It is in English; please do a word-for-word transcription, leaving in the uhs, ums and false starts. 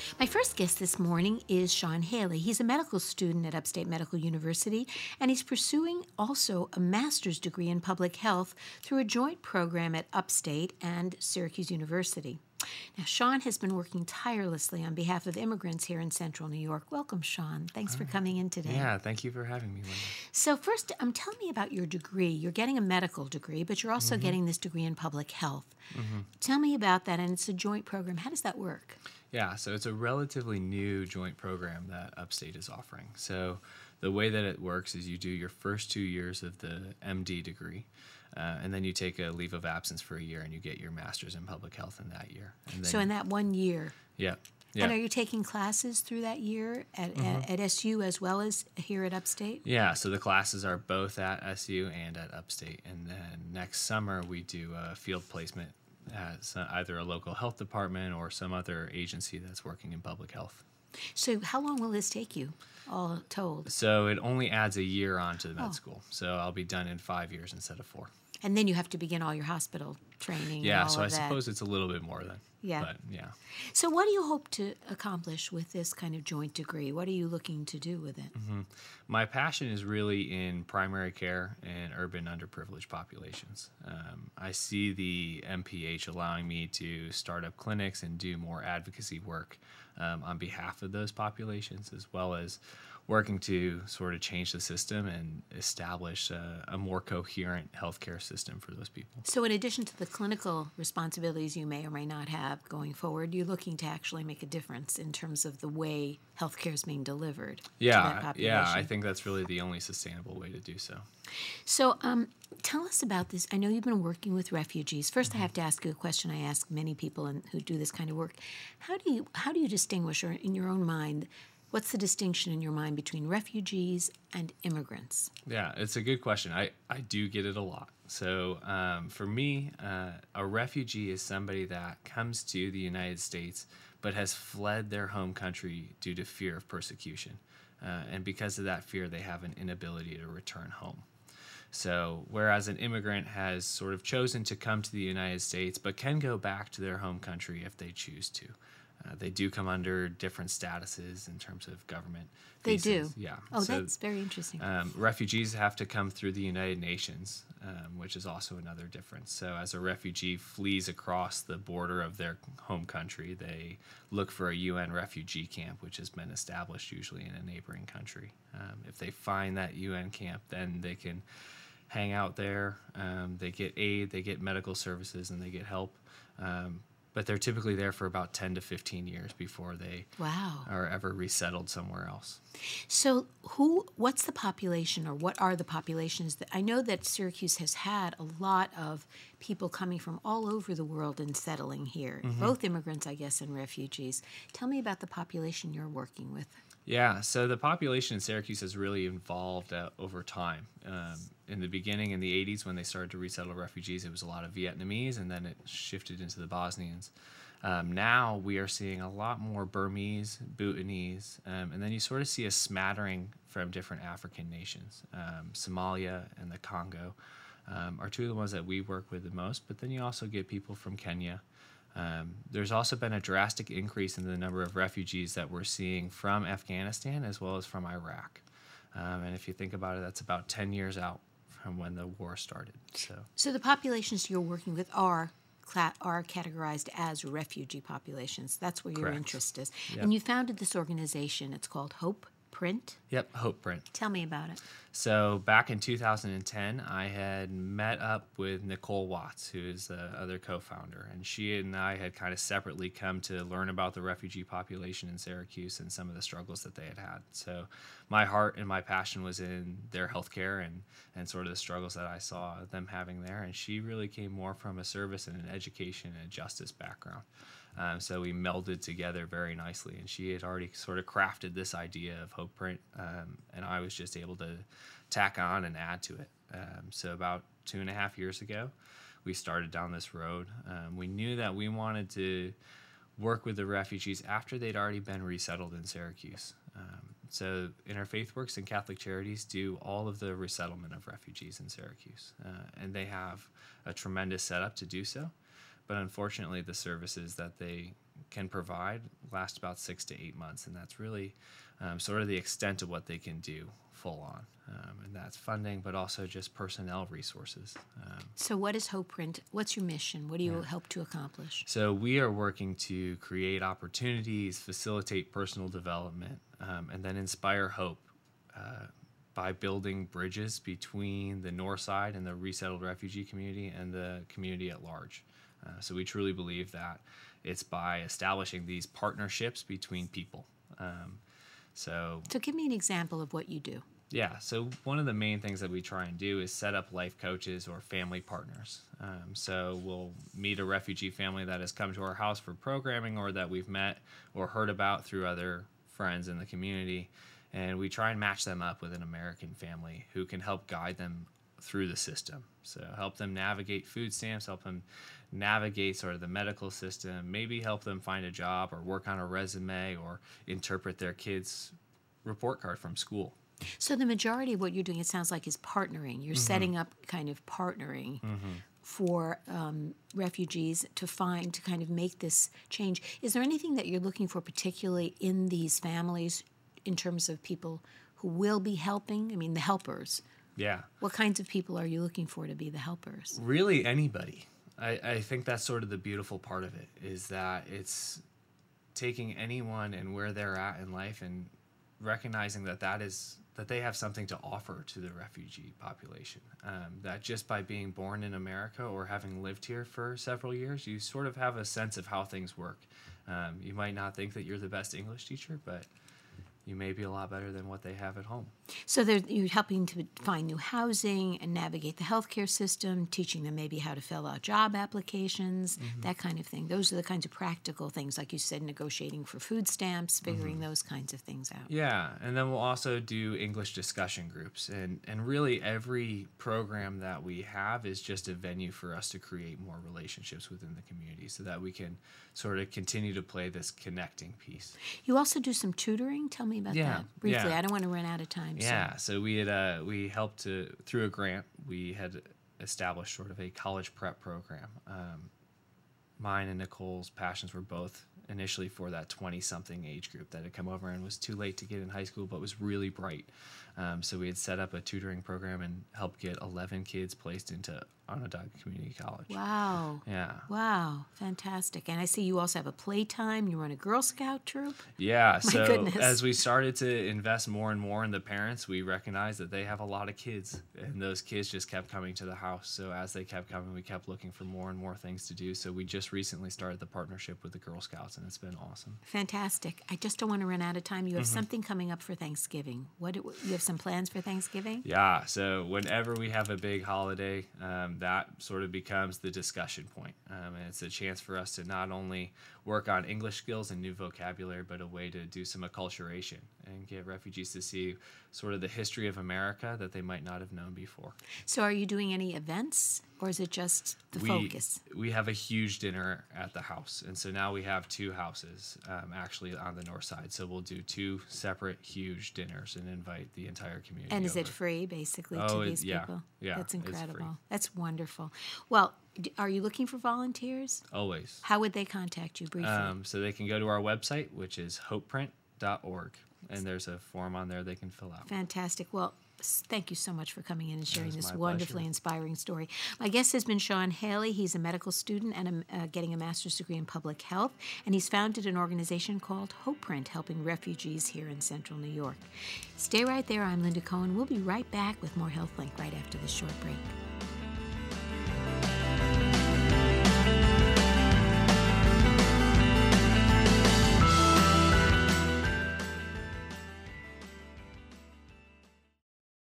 My first guest this morning is Sean Haley. He's a medical student at Upstate Medical University, and he's pursuing also a master's degree in public health through a joint program at Upstate and Syracuse University. Now, Sean has been working tirelessly on behalf of immigrants here in Central New York. Welcome, Sean. Thanks for coming in today. Yeah, thank you for having me, Linda. So first, um, tell me about your degree. You're getting a medical degree, but you're also mm-hmm. getting this degree in public health. Mm-hmm. Tell me about that, and it's a joint program. How does that work? Yeah, so it's a relatively new joint program that Upstate is offering. So the way that it works is you do your first two years of the M D degree, uh, and then you take a leave of absence for a year, and you get your master's in public health in that year. And then, so in that one year? Yeah. Yeah. And are you taking classes through that year at, mm-hmm. at, at S U as well as here at Upstate? Yeah, so the classes are both at S U and at Upstate. And then next summer we do a field placement at either a local health department or some other agency that's working in public health. So how long will this take you, all told? So it only adds a year on to the med oh. school. So I'll be done in five years instead of four. And then you have to begin all your hospital training. Yeah, and all so of I that. suppose it's a little bit more then. Yeah. But yeah. So what do you hope to accomplish with this kind of joint degree? What are you looking to do with it? Mm-hmm. My passion is really in primary care and urban underprivileged populations. Um, I see the M P H allowing me to start up clinics and do more advocacy work um, on behalf of those populations, as well as working to sort of change the system and establish a, a more coherent healthcare system for those people. So in addition to the clinical responsibilities you may or may not have going forward, you're looking to actually make a difference in terms of the way healthcare is being delivered yeah, to that population. Yeah, I think that's really the only sustainable way to do so. So um, tell us about this. I know you've been working with refugees. First, mm-hmm. I have to ask you a question I ask many people in, who do this kind of work. How do you how do you distinguish, or in your own mind, what's the distinction in your mind between refugees and immigrants? Yeah, it's a good question. I, I do get it a lot. So um, for me, uh, a refugee is somebody that comes to the United States but has fled their home country due to fear of persecution. Uh, and because of that fear, they have an inability to return home. So whereas an immigrant has sort of chosen to come to the United States but can go back to their home country if they choose to. Uh, they do come under different statuses in terms of government They visas. do? Yeah. Oh, so, that's very interesting. Um, refugees have to come through the United Nations, um, which is also another difference. So as a refugee flees across the border of their home country, they look for a U N refugee camp, which has been established usually in a neighboring country. Um, if they find that U N camp, then they can hang out there. Um, they get aid, they get medical services, and they get help. Um, But they're typically there for about ten to fifteen years before they wow. are ever resettled somewhere else. So who? What's the population, or what are the populations? That I know that Syracuse has had a lot of people coming from all over the world and settling here, mm-hmm. both immigrants, I guess, and refugees. Tell me about the population you're working with. Yeah, so the population in Syracuse has really evolved uh, over time. Um, in the beginning, in the eighties, when they started to resettle refugees, it was a lot of Vietnamese, and then it shifted into the Bosnians. Um, now we are seeing a lot more Burmese, Bhutanese, um, and then you sort of see a smattering from different African nations. Um, Somalia and the Congo um, are two of the ones that we work with the most, but then you also get people from Kenya. Um, there's also been a drastic increase in the number of refugees that we're seeing from Afghanistan as well as from Iraq. Um, and if you think about it, that's about ten years out from when the war started. So, so the populations you're working with are are categorized as refugee populations. That's where your Correct. interest is. Yep. And you founded this organization. It's called Hope Print. Yep, Hope Print. Tell me about it. So back in two thousand ten, I had met up with Nicole Watts, who is the other co-founder, and she and I had kind of separately come to learn about the refugee population in Syracuse and some of the struggles that they had had. So my heart and my passion was in their healthcare and, and sort of the struggles that I saw them having there, and she really came more from a service and an education and justice background. Um, so we melded together very nicely, and she had already sort of crafted this idea of Hope Print, um, and I was just able to tack on and add to it. Um, so about two and a half years ago, we started down this road. Um, we knew that we wanted to work with the refugees after they'd already been resettled in Syracuse. Um, so Interfaith Works and Catholic Charities do all of the resettlement of refugees in Syracuse, uh, and they have a tremendous setup to do so. but unfortunately the services that they can provide last about six to eight months, and that's really um, sort of the extent of what they can do full on. Um, and that's funding, but also just personnel resources. Um, So what is HopePrint? What's your mission? What do you Yeah. hope to accomplish? so we are working to create opportunities, facilitate personal development, um, and then inspire hope uh, by building bridges between the north side and the resettled refugee community and the community at large. Uh, so we truly believe that it's by establishing these partnerships between people. Um, so So give me an example of what you do. Yeah, so one of the main things that we try and do is set up life coaches or family partners. Um, so we'll meet a refugee family that has come to our house for programming or that we've met or heard about through other friends in the community, and we try and match them up with an American family who can help guide them through the system. So help them navigate food stamps, help them navigate sort of the medical system, maybe help them find a job or work on a resume or interpret their kids' report card from school. So the majority of what you're doing, it sounds like, is partnering. You're setting up kind of partnering for um, refugees to find, to kind of make this change. Is there anything that you're looking for particularly in these families in terms of people who will be helping? I mean, the helpers. Yeah. What kinds of people are you looking for to be the helpers? Really anybody. I, I think that's sort of the beautiful part of it, is that it's taking anyone and where they're at in life and recognizing that that is that they have something to offer to the refugee population. Um, that just by being born in America or having lived here for several years, you sort of have a sense of how things work. Um, you might not think that you're the best English teacher, but you may be a lot better than what they have at home. So they're, you're helping to find new housing and navigate the healthcare system, teaching them maybe how to fill out job applications, that kind of thing. Those are the kinds of practical things, like you said, negotiating for food stamps, figuring those kinds of things out. Yeah, and then we'll also do English discussion groups. And, and really every program that we have is just a venue for us to create more relationships within the community so that we can sort of continue to play this connecting piece. You also do some tutoring. Tell me about Yeah, that briefly. yeah. I don't want to run out of time. Yeah, so we had uh, we helped to through a grant. We had established sort of a college prep program. Um, mine and Nicole's passions were both initially for that twenty-something age group that had come over and was too late to get in high school, but was really bright. Um, so we had set up a tutoring program and helped get eleven kids placed into Onondaga Community College. So. Wow. Yeah. Wow. Fantastic. And I see you also have a playtime. You run a Girl Scout troop. Yeah, so goodness. as we started to invest more and more in the parents, we recognized that they have a lot of kids, and those kids just kept coming to the house. So as they kept coming, we kept looking for more and more things to do. So we just recently started the partnership with the Girl Scouts, and it's been awesome. Fantastic. I just don't want to run out of time. You have something coming up for Thanksgiving. What do- you have some plans for Thanksgiving? Yeah, so whenever we have a big holiday, um, that sort of becomes the discussion point. Um, and it's a chance for us to not only work on English skills and new vocabulary, but a way to do some acculturation and get refugees to see sort of the history of America that they might not have known before. So are you doing any events, or is it just the we, focus? We have a huge dinner at the house. And so now we have two houses um, actually on the north side. So we'll do two separate huge dinners and invite the entire community And is over. it free, basically, Oh, to it- these yeah, people? yeah, That's it's free. incredible. That's wonderful. Well, d- are you looking for volunteers? Always. How would they contact you briefly? Um, so they can go to our website, which is hope print dot org, and there's a form on there they can fill out. Fantastic. Well, s- thank you so much for coming in and sharing was this my wonderfully pleasure. inspiring story. My guest has been Sean Haley. He's a medical student and a, uh, getting a master's degree in public health, and he's founded an organization called HopePrint, helping refugees here in central New York. Stay right there. I'm Linda Cohen. We'll be right back with more HealthLink right after this short break.